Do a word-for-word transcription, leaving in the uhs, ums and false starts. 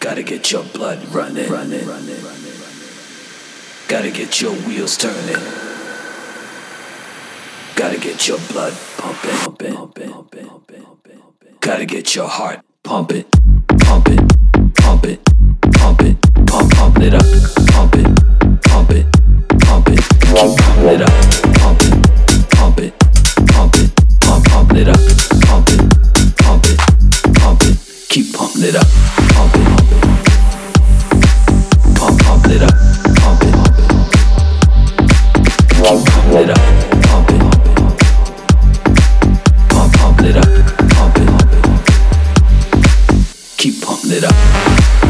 Gotta get your blood running, running, running, running. Gotta get your wheels turning. Gotta get your blood pumping, pumping, pumping, pumping, pumping. Gotta get your heart pumping, pumping, pumping, pumping, pump, pump it up, pump it, pump it, pump it, keep pumping it up, pump it, pump it, pump it, pump, pump it up, pump it, pump it, pump it, keep pumping it up, pump it, pump it, pump, pump it up, pump it, pump it, keep pumping it up, pump it, pump it, pump it up, pump it, pump it, keep pumping it up.